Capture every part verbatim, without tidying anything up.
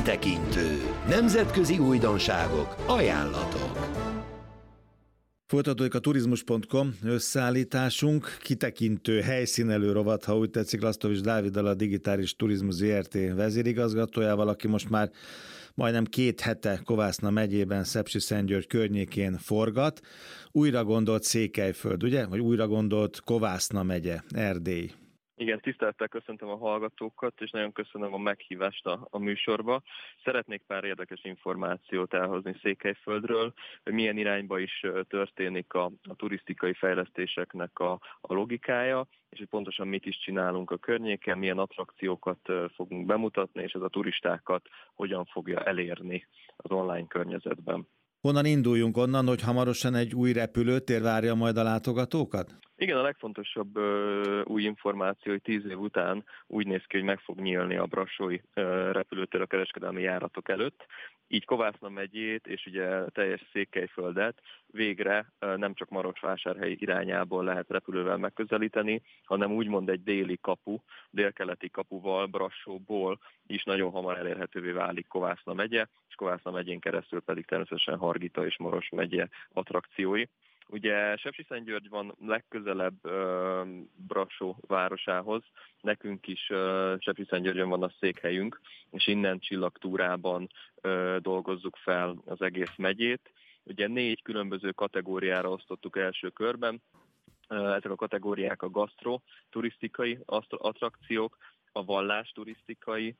Kitekintő. Nemzetközi újdonságok, ajánlatok. Folytatódik a turizmus pont com összeállításunk, kitekintő helyszínelő rovat, ha úgy tetszik, Lasztovics Dáviddal, a Digitális Turizmus zé er té vezérigazgatójával, aki most már majdnem két hete Kovászna megyében, Szepsiszentgyörgy környékén forgat. Újra gondolt Székelyföld, ugye? Vagy újra gondolt Kovászna megye, Erdély. Igen, tisztelettel köszöntöm a hallgatókat, és nagyon köszönöm a meghívást a, a műsorba. Szeretnék pár érdekes információt elhozni Székelyföldről, hogy milyen irányba is történik a, a turisztikai fejlesztéseknek a, a logikája, és hogy pontosan mit is csinálunk a környéken, milyen attrakciókat fogunk bemutatni, és ez a turistákat hogyan fogja elérni az online környezetben. Honnan induljunk? Onnan, hogy hamarosan egy új repülőtér várja majd a látogatókat? Igen, a legfontosabb ö, új információ, hogy tíz év után úgy néz ki, hogy meg fog nyílni a brassói ö, repülőtér a kereskedelmi járatok előtt. Így Kovászna megyét és ugye teljes Székelyföldet végre ö, nem csak Marosvásárhely irányából lehet repülővel megközelíteni, hanem úgymond egy déli kapu, délkeleti kapuval, Brassóból is nagyon hamar elérhetővé válik Kovászna megye, és Kovászna megyén keresztül pedig természetesen Hargita és Maros megye attrakciói. Ugye Sepsiszentgyörgy van legközelebb uh, Brassó városához, nekünk is uh, Sepsiszentgyörgyön van a székhelyünk, és innen csillagtúrában uh, dolgozzuk fel az egész megyét. Ugye négy különböző kategóriára osztottuk első körben, uh, ezek a kategóriák a gasztro, turisztikai attrakciók, a vallás turisztikai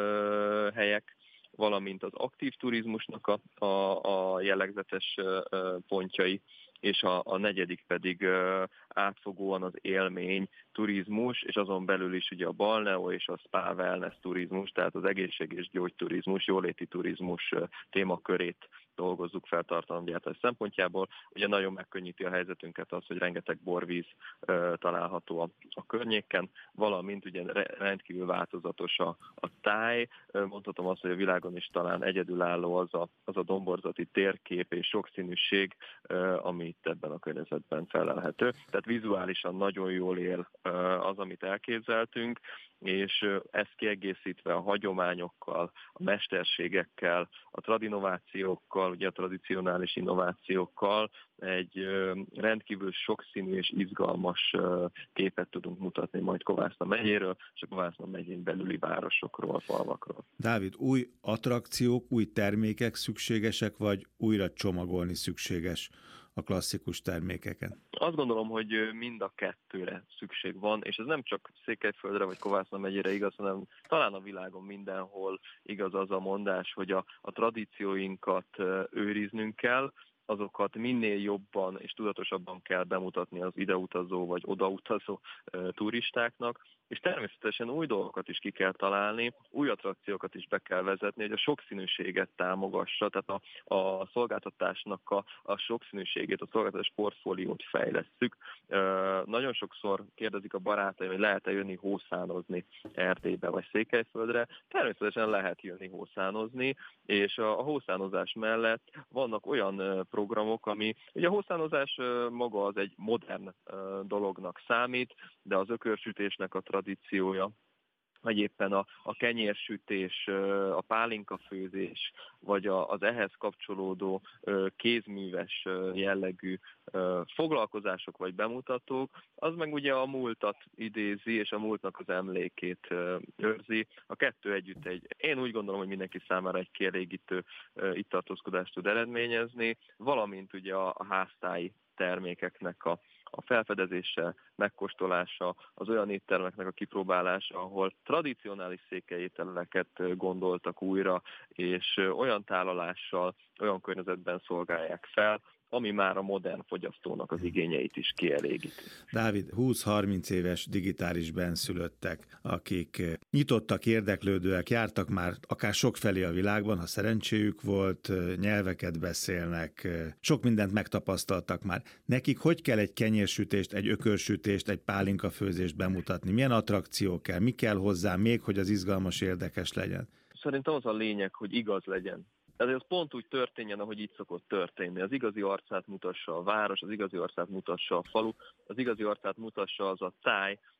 uh, helyek, valamint az aktív turizmusnak a, a, a jellegzetes uh, pontjai, és a, a negyedik pedig uh, átfogóan az élmény turizmus, és azon belül is ugye a balneo és a spa wellness turizmus, tehát az egészség és gyógyturizmus, jóléti turizmus uh, témakörét dolgozzuk fel tartalomgyártás szempontjából. Ugye nagyon megkönnyíti a helyzetünket az, hogy rengeteg borvíz uh, található a, a környéken, valamint ugye rendkívül változatos a, a táj. Uh, mondhatom azt, hogy a világon is talán egyedülálló az a, az a domborzati térkép és sokszínűség, uh, ami itt ebben a környezetben felelhető. Tehát vizuálisan nagyon jól él uh, az, amit elképzeltünk, és uh, ezt kiegészítve a hagyományokkal, a mesterségekkel, a tradinovációkkal, ugye a tradicionális innovációkkal egy uh, rendkívül sokszínű és izgalmas uh, képet tudunk mutatni majd Kovászna megyéről, és a Kovászna megyén belüli városokról, falvakról. Dávid, új attrakciók, új termékek szükségesek, vagy újra csomagolni szükséges a klasszikus termékeken? Azt gondolom, hogy mind a kettőre szükség van, és ez nem csak Székelyföldre vagy Kovászna megyére igaz, hanem talán a világon mindenhol igaz az a mondás, hogy a, a tradícióinkat őriznünk kell, azokat minél jobban és tudatosabban kell bemutatni az ideutazó vagy odautazó e, turistáknak, és természetesen új dolgokat is ki kell találni, új attrakciókat is be kell vezetni, hogy a sokszínűséget támogassa, tehát a, a szolgáltatásnak a, a sokszínűségét, a szolgáltatás portfóliót fejlesszük. E, nagyon sokszor kérdezik a barátaim, hogy lehet-e jönni hószánozni Erdélybe vagy Székelyföldre. Természetesen lehet jönni hószánozni, és a, a hószánozás mellett vannak olyan programok, ami, ugye a hószánozás maga az egy modern dolognak számít, de az ökörsütésnek a tradíciója, vagy éppen a, a kenyérsütés, a pálinkafőzés, vagy a, az ehhez kapcsolódó kézműves jellegű foglalkozások vagy bemutatók, az meg ugye a múltat idézi, és a múltnak az emlékét őrzi. A kettő együtt egy, én úgy gondolom, hogy mindenki számára egy kielégítő itt tartózkodást tud eredményezni, valamint ugye a, a háztáji termékeknek a a felfedezése, megkóstolása, az olyan éttermeknek a kipróbálása, ahol tradicionális székelyételeket gondoltak újra, és olyan tálalással, olyan környezetben szolgálják fel, ami már a modern fogyasztónak az igényeit is kielégíti. Dávid, húsz-harminc éves digitális benszülöttek, akik nyitottak, érdeklődőek, jártak már akár sokfelé a világban, ha szerencséjük volt, nyelveket beszélnek, sok mindent megtapasztaltak már. Nekik hogy kell egy kenyérsütést, egy ökörsütést, egy pálinkafőzést bemutatni? Milyen attrakció kell? Mi kell hozzá még, hogy az izgalmas, érdekes legyen? Szerintem az a lényeg, hogy igaz legyen. Ezért az pont úgy történjen, ahogy itt szokott történni. Az igazi arcát mutassa a város, az igazi arcát mutassa a falu, az igazi arcát mutassa az a táj,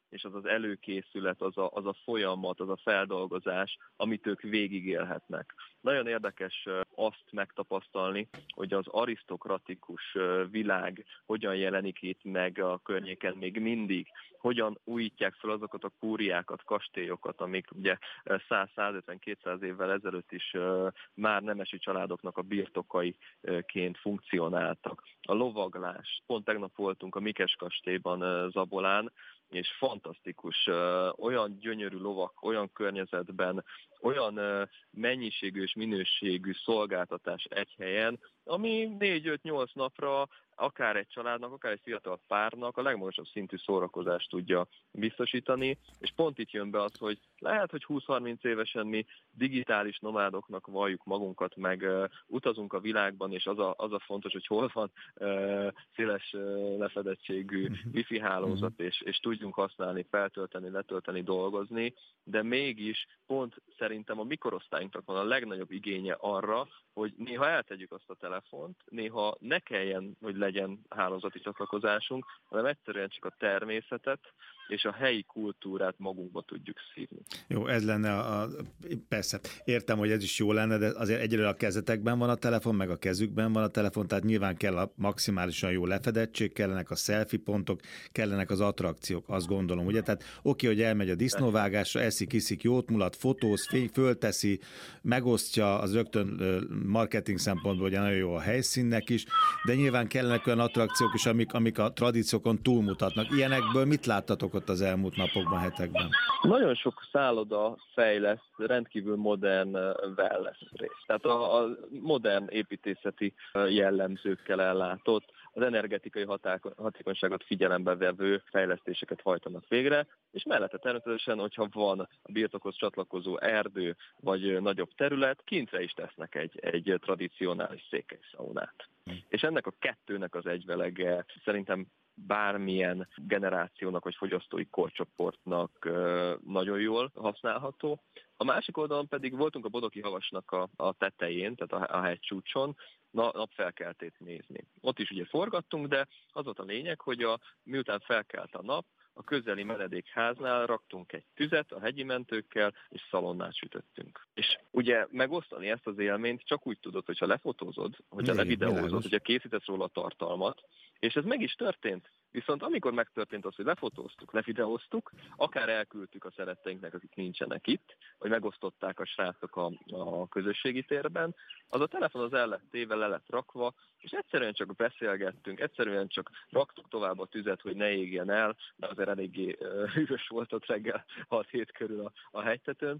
és az az előkészület, az a, az a folyamat, az a feldolgozás, amit ők végigélhetnek. Nagyon érdekes azt megtapasztalni, hogy az arisztokratikus világ hogyan jelenik itt meg a környéken még mindig, hogyan újítják fel azokat a kúriákat, kastélyokat, amik ugye száz-százötven-kétszáz évvel ezelőtt is már nemesi családoknak a birtokaiként funkcionáltak. A lovaglás. Pont tegnap voltunk a Mikes kastélyban Zabolán, és fantasztikus, olyan gyönyörű lovak, olyan környezetben, olyan mennyiségű és minőségű szolgáltatás egy helyen, ami négy-öt-nyolc napra akár egy családnak, akár egy fiatal párnak a legmagasabb szintű szórakozást tudja biztosítani, és pont itt jön be az, hogy lehet, hogy húsz-harminc évesen mi digitális nomádoknak valljuk magunkat, meg uh, utazunk a világban, és az a, az a fontos, hogy hol van uh, széles uh, lefedettségű wifi hálózat, és, és tudjunk használni, feltölteni, letölteni, dolgozni, de mégis pont szerintem a mi korosztályunknak van a legnagyobb igénye arra, hogy néha eltegyük azt a telefont, néha ne kelljen, hogy legyen hálózati csatlakozásunk, hanem egyszerűen csak a természetet és a helyi kultúrát magunkba tudjuk szívni. Jó, ez lenne a, a... Persze, értem, hogy ez is jó lenne, de azért egyre a kezetekben van a telefon, meg a kezükben van a telefon, tehát nyilván kell a maximálisan jó lefedettség, kellenek a selfie pontok, kellenek az attrakciók, azt gondolom, ugye? Tehát oké, hogy elmegy a disznóvágásra, eszik, iszik, jót mulat, fotóz, fény, fölteszi, megosztja, az rögtön marketing szempontból ugye nagyon jó a helyszínnek is, de nyilván kellenek olyan attrakciók is, amik, amik a tradíciókon túlmutatnak. Ilyenekből mit láttatok ott az elmúlt napokban, hetekben? Nagyon sok szálloda fejleszt rendkívül modern wellness részt. Tehát a, a modern építészeti jellemzőkkel ellátott, az energetikai hatékonyságot figyelembe vevő fejlesztéseket hajtanak végre, és mellette természetesen, hogyha van a birtokhoz csatlakozó erdő vagy nagyobb terület, kintre is tesznek egy, egy tradicionális székelysaunát. És ennek a kettőnek az egyvelege szerintem bármilyen generációnak vagy fogyasztói korcsoportnak nagyon jól használható. A másik oldalon pedig voltunk a Bodoki Havasnak a, a tetején, tehát a, a hegycsúcson, na, napfelkeltét nézni. Ott is ugye forgattunk, de az volt a lényeg, hogy a, miután felkelt a nap, a közeli menedékháznál raktunk egy tüzet a hegyi mentőkkel, és szalonnát sütöttünk. És ugye megosztani ezt az élményt csak úgy tudod, hogyha lefotózod, hogyha levideózod, hogyha készítesz róla a tartalmat, és ez meg is történt. Viszont amikor megtörtént az, hogy lefotóztuk, levideóztuk, akár elküldtük a szeretteinknek, akik nincsenek itt, vagy megosztották a srácok a, a közösségi térben, az a telefon az el lett téve, le lett rakva, és egyszerűen csak beszélgettünk, egyszerűen csak raktuk tovább a tüzet, hogy ne égjen el, de azért eléggé uh, hűvös volt ott reggel hat-hét körül a, a hegytetőn,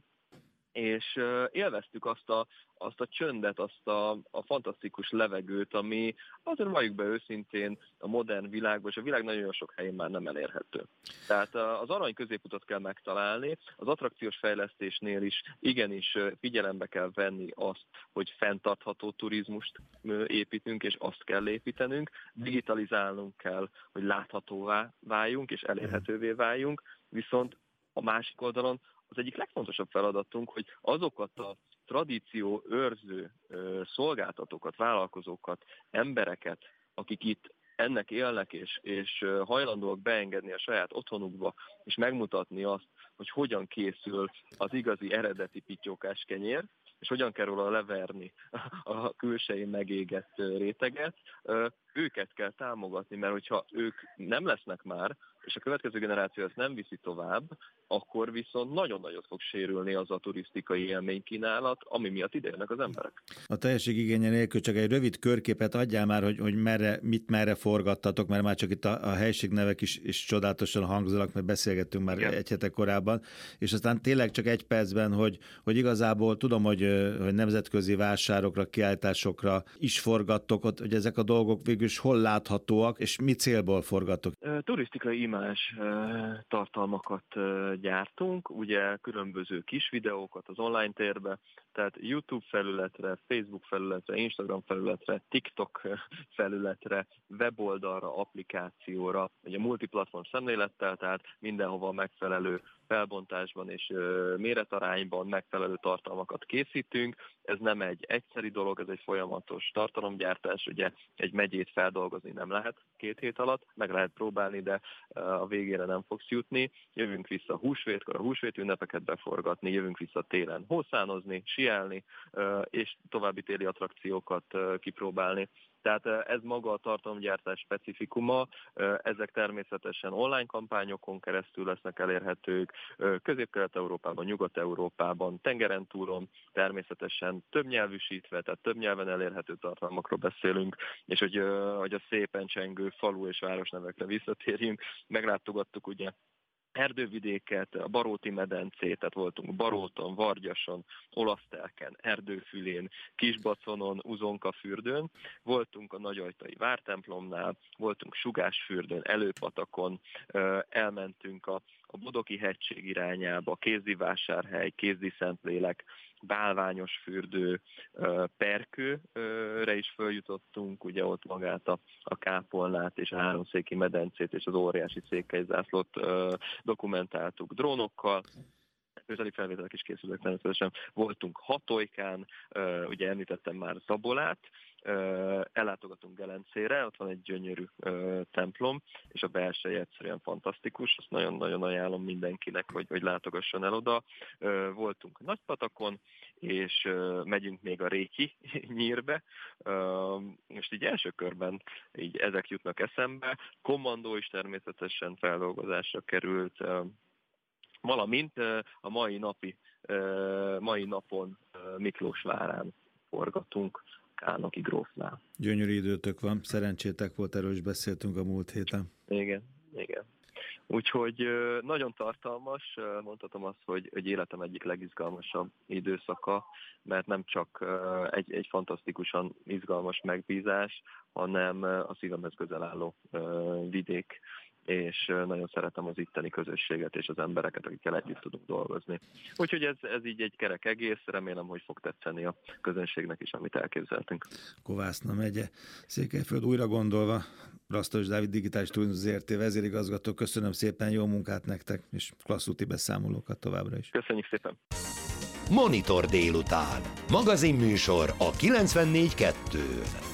és uh, élveztük azt a, azt a csöndet, azt a, a fantasztikus levegőt, ami azért valljuk be őszintén a modern világban, és a világ nagyon sok helyén már nem elérhető. Tehát uh, az arany középutat kell megtalálni, az attrakciós fejlesztésnél is igenis figyelembe kell venni azt, hogy fenntartható turizmust építünk, és azt kell építenünk, digitalizálnunk kell, hogy láthatóvá váljunk, és elérhetővé váljunk, viszont a másik oldalon az egyik legfontosabb feladatunk, hogy azokat a tradíció őrző szolgáltatókat, vállalkozókat, embereket, akik itt ennek élnek, és, és hajlandóak beengedni a saját otthonukba, és megmutatni azt, hogy hogyan készül az igazi eredeti pittyókás kenyér, és hogyan kell róla leverni a külsején megégett réteget, őket kell támogatni, mert hogyha ők nem lesznek már, és a következő generáció ezt nem viszi tovább, akkor viszont nagyon nagyot fog sérülni az a turisztikai élménykínálat, ami miatt idejönnek az emberek. A teljességigénye nélkül csak egy rövid körképet adjál már, hogy, hogy merre, mit merre forgattatok, mert már csak itt a, a helységnevek is, is csodálatosan hangzolak, mert beszélgettünk már Igen. egy hete korábban, és aztán tényleg csak egy percben, hogy, hogy igazából tudom, hogy, hogy nemzetközi vásárokra, kiállításokra is forgattok, ott, hogy ezek a dolgok végül is hol láthatóak, és mi célból forgattok? Turisztikai imázs tartalmakat gyártunk, ugye különböző kis videókat az online térbe, tehát YouTube felületre, Facebook felületre, Instagram felületre, TikTok felületre, weboldalra, applikációra, ugye multiplatform szemlélettel, tehát mindenhova megfelelő felbontásban és méretarányban megfelelő tartalmakat készítünk. Ez nem egy egyszeri dolog, ez egy folyamatos tartalomgyártás, ugye egy megyét feldolgozni nem lehet két hét alatt, meg lehet próbálni, de a végére nem fogsz jutni. Jövünk vissza húsvétkor, a húsvét ünnepeket beforgatni, jövünk vissza télen hószánozni, síelni, és további téli attrakciókat kipróbálni. Tehát ez maga a tartalomgyártás specifikuma, ezek természetesen online kampányokon keresztül lesznek elérhetők, Közép-Kelet-Európában, Nyugat-Európában, tengeren túlon, természetesen többnyelvűsítve, tehát több nyelven elérhető tartalmakról beszélünk, és hogy, hogy a szépen csengő falu és városnevekre visszatérjünk, meglátogattuk ugye erdővidéket, a Baróti medencét, tehát voltunk Baróton, Vargyason, Olasztelken, Erdőfülén, Kisbaconon, Uzonkaffürdőn, voltunk a Nagyajtai vártemplomnál, voltunk Sugásfürdőn, Előpatakon, elmentünk a, a Bodoki hegység irányába, Kézdivásárhely, Kézdi-Szentlélek, Bálványos fürdő, Perkőre is följutottunk, ugye ott magát a, a kápolnát és a háromszéki medencét és az óriási székelyzászlót dokumentáltuk drónokkal, közeli felvételek is készültek természetesen. Voltunk Hatolykán, ugye említettem már Zabolát, ellátogatunk Gelencére, ott van egy gyönyörű templom, és a belseje egyszerűen fantasztikus, azt nagyon-nagyon ajánlom mindenkinek, hogy, hogy látogasson el oda. Voltunk Nagypatakon, és megyünk még a Réki nyírbe. Most így első körben így ezek jutnak eszembe. Kommandó is természetesen feldolgozásra került, valamint a mai napi, mai napon Miklósvárán forgatunk, Kálnoki grófnál. Gyönyörű időtök van, szerencsétek volt, erről is beszéltünk a múlt héten. Igen, igen. Úgyhogy nagyon tartalmas, mondhatom azt, hogy, hogy életem egyik legizgalmasabb időszaka, mert nem csak egy, egy fantasztikusan izgalmas megbízás, hanem a szívemhez közel álló vidék, és nagyon szeretem az itteni közösséget és az embereket, akikkel együtt tudunk dolgozni. Úgyhogy ez, ez így egy kerek egész, remélem, hogy fog tetszeni a közönségnek is, amit elképzeltünk. Kovászna megye, Székelyföld újra gondolva, Rasztos Dávid Digitális Turizmus zé er té vezérigazgató, köszönöm szépen, jó munkát nektek, és klassz úti beszámolókat továbbra is. Köszönjük szépen! Monitor délután. Magazinműsor a kilencvennégy kettőn.